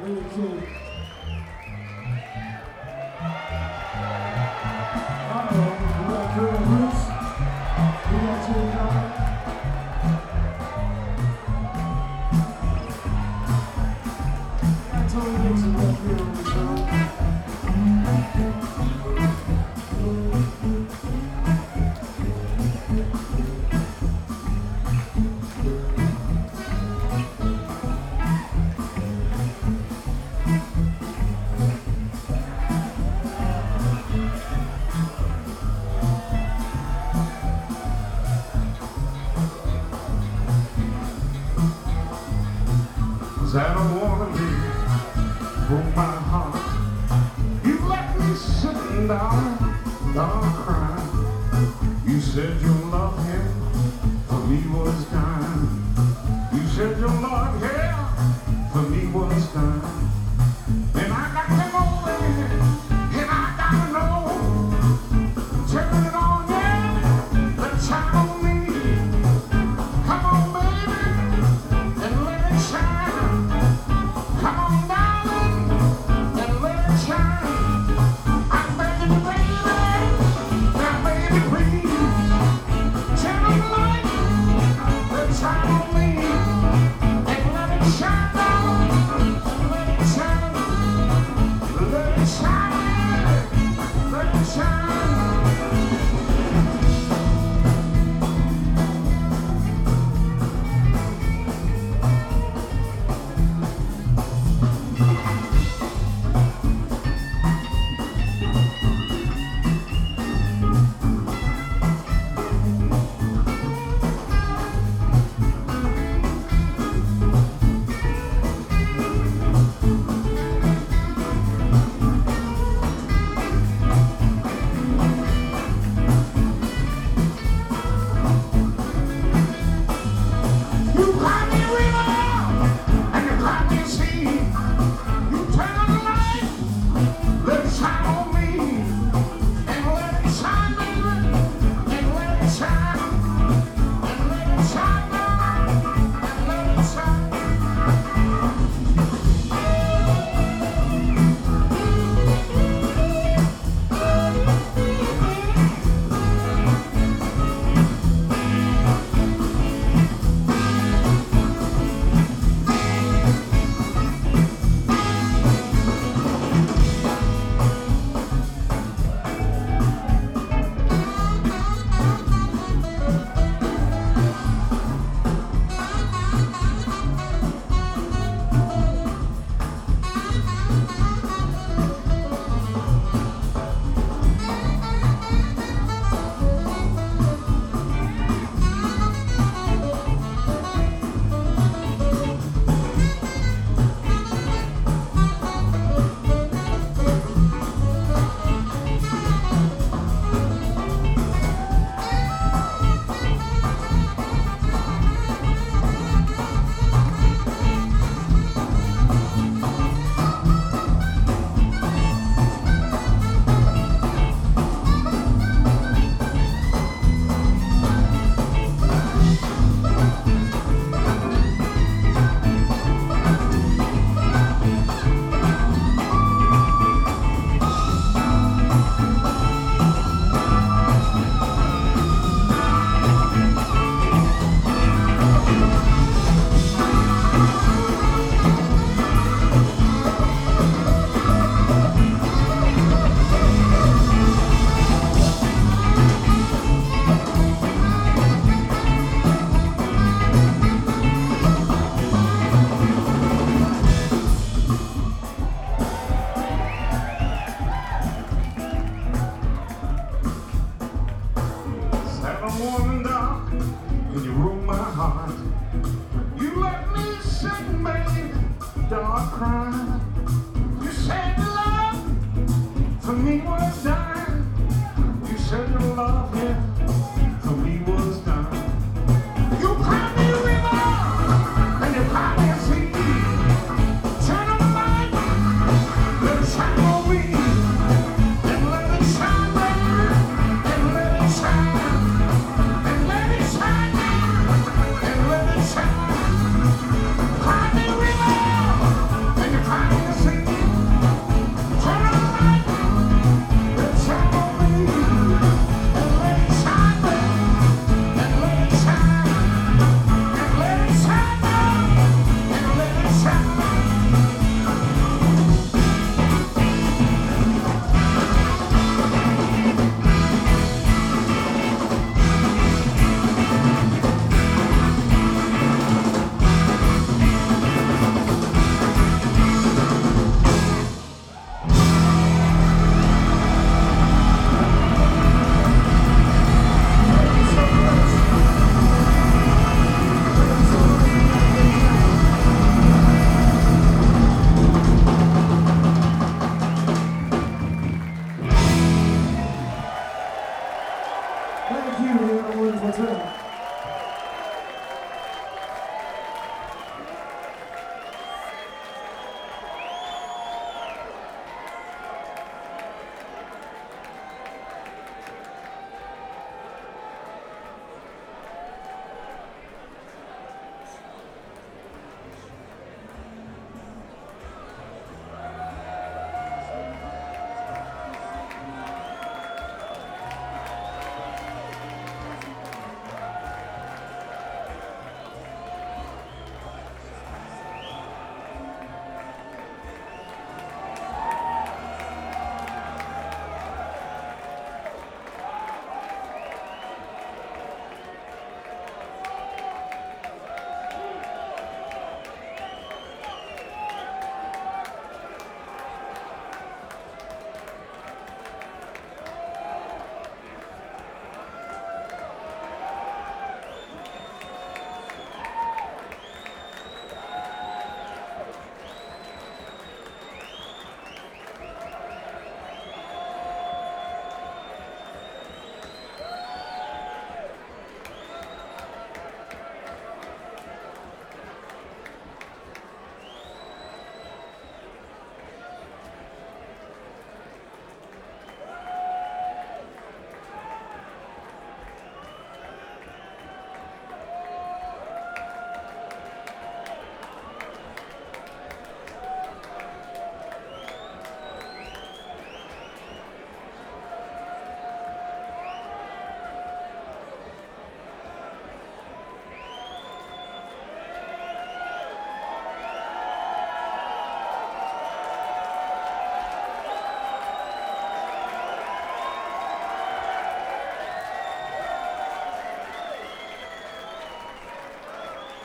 Really cool. Uh-oh, we got Girl Bruce. We got Jay Dog. I totally mix it up here on the show. I don't wanna leave, broke my heart. You left me sitting down crying. You said your love here for me was dying. You said your love here for me was dying. And I got to know, baby, and I gotta know. Turn it on, yeah, the time on me. Come on, baby, and let it shine. Come on, darling, and let it shine. I'm begging you, baby, now, baby, please. Turn on the light, the time on me, and let it shine, darling, and let it shine. Let it shine, let it shine. When you broke my heart, you left me sitting, baby, dark crying. You said your love for me was dying. You said your love, yeah, for me was dying. You cried me a river and you cried me a sea. Turn on the light, let it shine on me, and let it shine, baby, and let it shine. And let it shine. Cry me a river, and you cry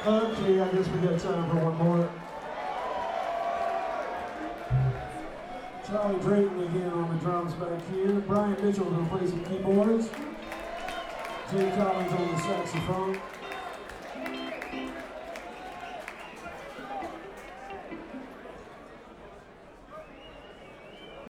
Okay, I guess we got time for one more. Charlie Drayton again on the drums back here. Brian Mitchell gonna play some keyboards. Jay Collins on the saxophone.